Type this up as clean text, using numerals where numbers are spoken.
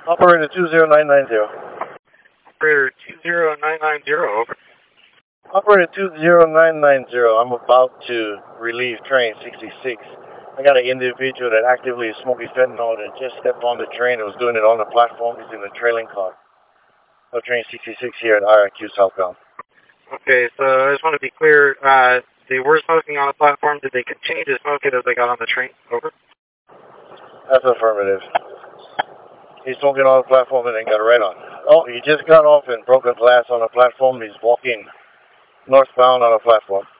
Operator 20990. Operator 20990, over. Operator 20990, I'm about to relieve train 66. I got an individual that actively is smoking fentanyl that just stepped on the train and was doing it on the platform. He's in the trailing car of train 66 here at IRQ southbound. Okay, so I just want to be clear. They were smoking on the platform. Did they continue to smoke it as they got on the train? Over. That's affirmative. He's smoking on the platform and then got right on. Oh, he just got off and broke a glass on the platform. He's walking northbound on the platform.